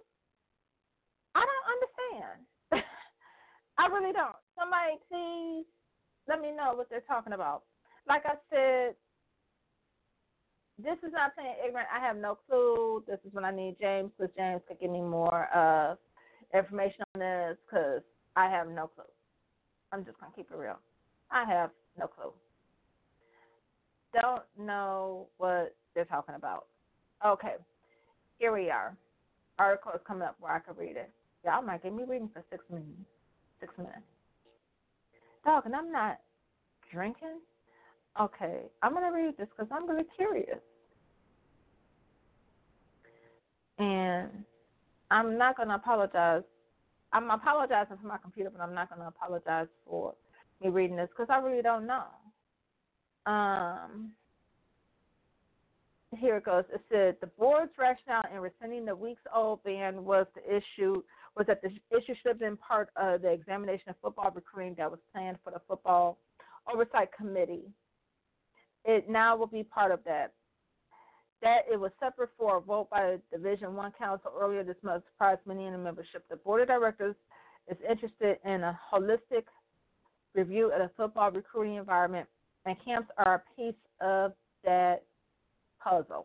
I don't understand. I really don't. Somebody please let me know what they're talking about. Like I said, this is not saying ignorant. I have no clue. This is when I need James, because James could give me more uh, information on this, because I have no clue. I'm just going to keep it real. I have no clue. Don't know what they're talking about. Okay, here we are. Article is coming up where I can read it. Y'all might get me reading for six minutes. Six minutes. Dog, and I'm not drinking? Okay, I'm going to read this because I'm really curious. And I'm not going to apologize. I'm apologizing for my computer, but I'm not going to apologize for me reading this because I really don't know. Um, here it goes. It said the board's rationale in rescinding the weeks-old ban was the issue was that the issue should have been part of the examination of football recruiting that was planned for the Football Oversight Committee. It now will be part of that. That it was separate for a vote by the Division One Council earlier this month surprised many in the membership. The board of directors is interested in a holistic review of the football recruiting environment, and camps are a piece of that puzzle.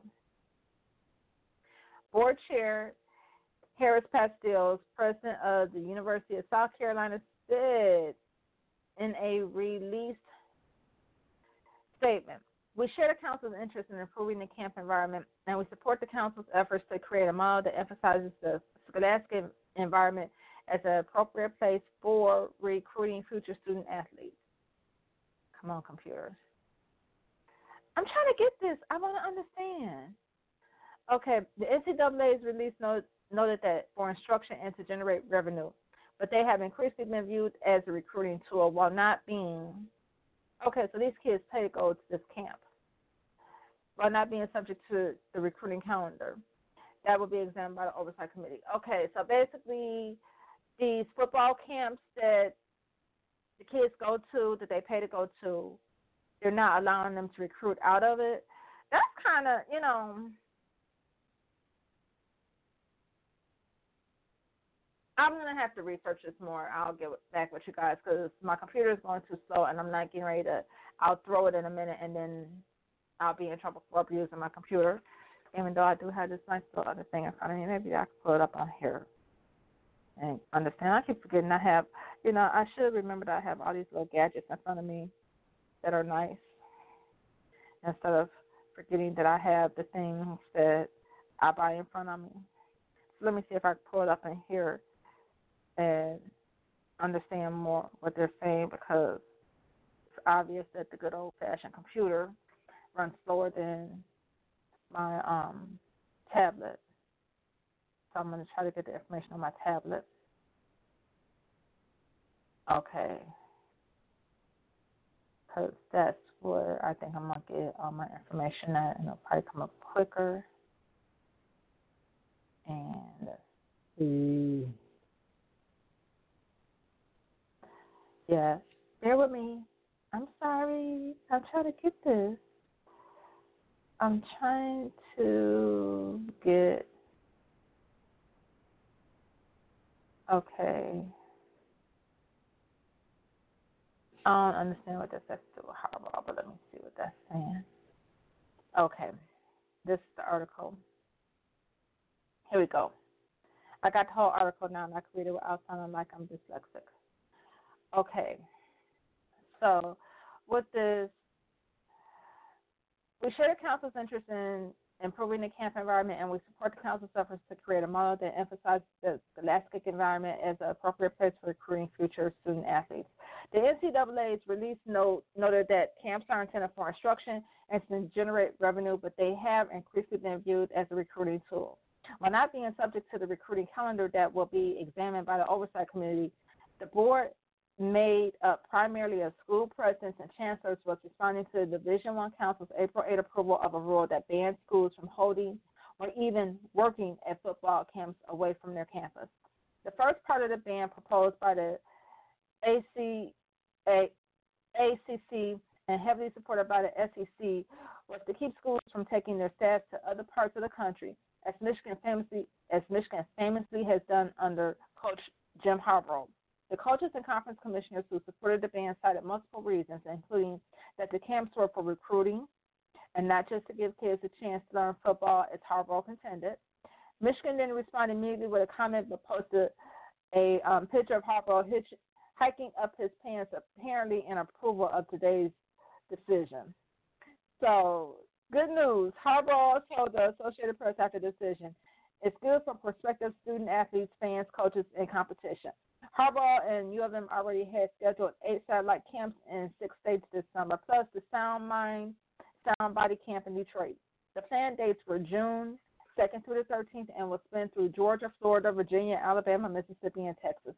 Board Chair Harris Pastilles, president of the University of South Carolina, said in a released statement, we share the council's interest in improving the camp environment, and we support the council's efforts to create a model that emphasizes the scholastic environment as an appropriate place for recruiting future student athletes. Come on, computer. I'm trying to get this. I want to understand. Okay, the N C double A's release note, noted that for instruction and to generate revenue, but they have increasingly been viewed as a recruiting tool while not being, okay, so these kids pay to go to this camp while not being subject to the recruiting calendar. That will be examined by the Oversight Committee. Okay, so basically these football camps that the kids go to, that they pay to go to, they're not allowing them to recruit out of it. That's kind of, you know, I'm going to have to research this more. I'll get back with you guys because my computer is going too slow and I'm not getting ready to, I'll throw it in a minute and then I'll be in trouble for abusing my computer. Even though I do have this nice little other thing in front of me, maybe I can pull it up on here and understand. I keep forgetting I have, you know, I should remember that I have all these little gadgets in front of me that are nice instead of forgetting that I have the things that I buy in front of me. So let me see if I can pull it up in here and understand more what they're saying, because it's obvious that the good old-fashioned computer runs slower than my um, tablet. So I'm going to try to get the information on my tablet. Okay. Because that's where I think I'm going to get all my information at, and it'll probably come up quicker. And let's see. Yes, bear with me. I'm sorry. I'm trying to get this. I'm trying to get, okay. I don't understand what that says to Harbaugh, but let me see what that's saying. Okay, this is the article. Here we go. I got the whole article now, and I can read it without sounding like I'm dyslexic. Okay, so with this, we share the council's interest in improving the camp environment, and we support the council's efforts to create a model that emphasizes the scholastic environment as an appropriate place for recruiting future student athletes. The N C double A's release note noted that camps are intended for instruction and to generate revenue, but they have increasingly been viewed as a recruiting tool. While not being subject to the recruiting calendar that will be examined by the Oversight Committee, the board, made up primarily of school presidents and chancellors, was responding to the Division One Council's April eighth approval of a rule that bans schools from holding or even working at football camps away from their campus. The first part of the ban proposed by the A C C and heavily supported by the S E C was to keep schools from taking their staff to other parts of the country, as Michigan famously, as Michigan famously has done under Coach Jim Harbaugh. The coaches and conference commissioners who supported the ban cited multiple reasons, including that the camps were for recruiting and not just to give kids a chance to learn football, as Harbaugh contended. Michigan didn't respond immediately with a comment, but posted a um, picture of Harbaugh hitch, hiking up his pants, apparently in approval of today's decision. So, good news. Harbaugh told the Associated Press after the decision, it's good for prospective student athletes, fans, coaches, and competition. Harbaugh and U of M already had scheduled eight satellite camps in six states this summer, plus the Sound Mind, Sound Body Camp in Detroit. The planned dates were June second through the thirteenth and will spin through Georgia, Florida, Virginia, Alabama, Mississippi, and Texas.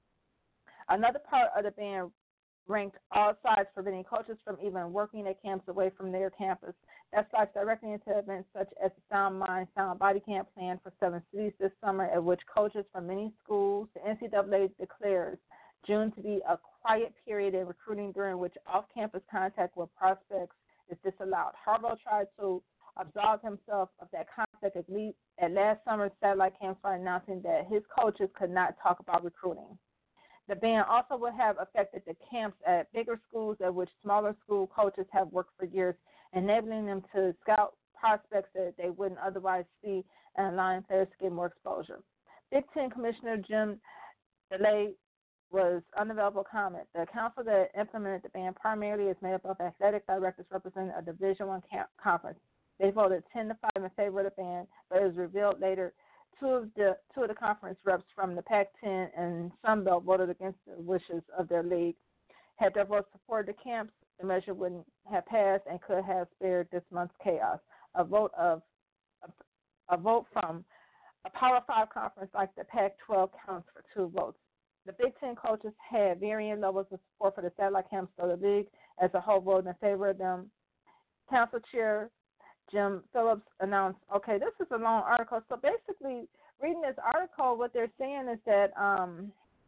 Another part of the ban ranked all sides, preventing coaches from even working at camps away from their campus. That slides directly into events such as the Sound Mind, Sound Body Camp planned for seven cities this summer, at which coaches from many schools, the N C double A declares June to be a quiet period in recruiting during which off-campus contact with prospects is disallowed. Harbaugh tried to absolve himself of that conflict at, least at last summer's satellite camps by announcing that his coaches could not talk about recruiting. The ban also would have affected the camps at bigger schools at which smaller school coaches have worked for years, enabling them to scout prospects that they wouldn't otherwise see and allowing players to get more exposure. Big Ten Commissioner Jim DeLay was unavailable to comment. The council that implemented the ban primarily is made up of athletic directors representing a Division One conference. They voted ten to five in favor of the ban, but it was revealed later Two of the two of the conference reps from the Pac ten and Sun Belt voted against the wishes of their league. Had their votes supported the camps, the measure wouldn't have passed and could have spared this month's chaos. A vote of a, a vote from a Power Five conference like the Pac twelve counts for two votes. The Big Ten coaches had varying levels of support for the satellite camps, so the league as a whole voted in favor of them. Council Chair Jim Phillips announced, okay, this is a long article. So basically, reading this article, what they're saying is that um,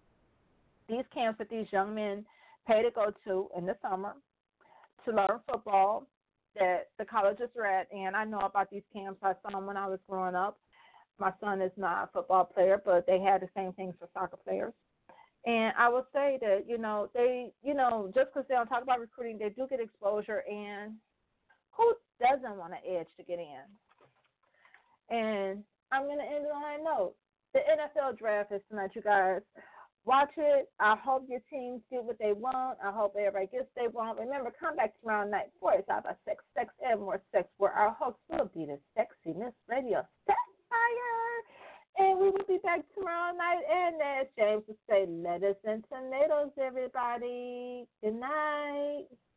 these camps that these young men pay to go to in the summer to learn football, that the colleges are at, and I know about these camps. I saw them when I was growing up. My son is not a football player, but they had the same things for soccer players. And I will say that, you know, they, you know, just because they don't talk about recruiting, they do get exposure, and who doesn't want an edge to get in? And I'm going to end on that note. The N F L draft is tonight, you guys. Watch it. I hope your teams get what they want. I hope everybody gets what they want. Remember, come back tomorrow night for it's all about sex, sex, and more sex, where our host will be the sexy Miss Radio Sapphire. And we will be back tomorrow night. And as James would say, lettuce and tomatoes, everybody. Good night.